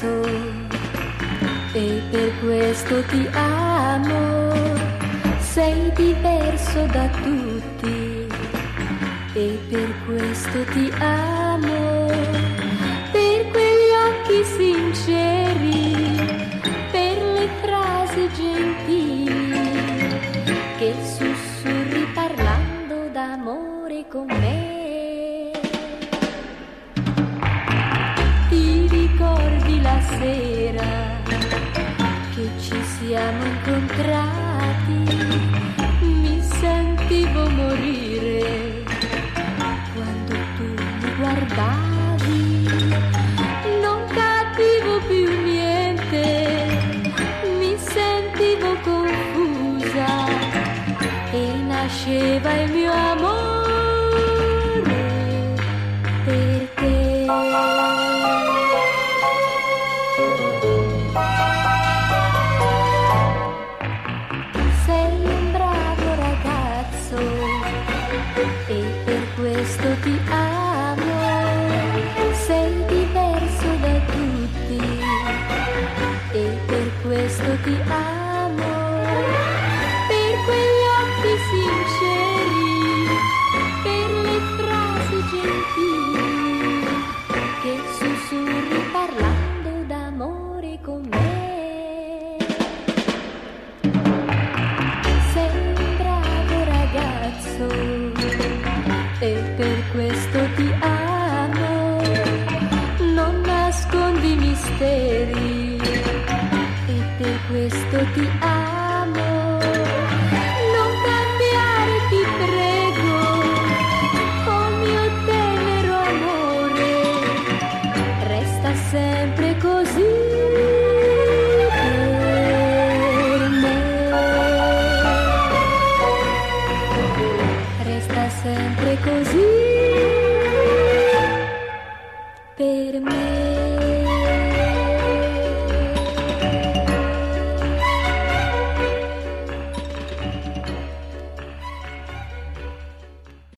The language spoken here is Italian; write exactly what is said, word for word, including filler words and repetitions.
ragazzo e per questo ti amo. Sei diverso da tutti e per questo ti amo. Per quegli occhi sinceri, per le frasi gentili che sussurri parlando d'amore con me. Ti ricordi la sera che ci siamo incontrati? Mi sentivo morire quando tu mi guardavi. Non capivo più niente, mi sentivo confusa e nasceva il mio amore per te. Sei un bravo ragazzo e per questo ti amo. Sei diverso da tutti e per questo ti amo. Per quegli occhi sinceri, per le frasi gentili che sussurri parlando d'amore con me. Sei un bravo ragazzo e per questo ti amo. Non nascondi misteri e per questo ti amo. Non cambiare, ti prego, oh mio tenero amore. Resta sempre così per me. Resta sempre così per me.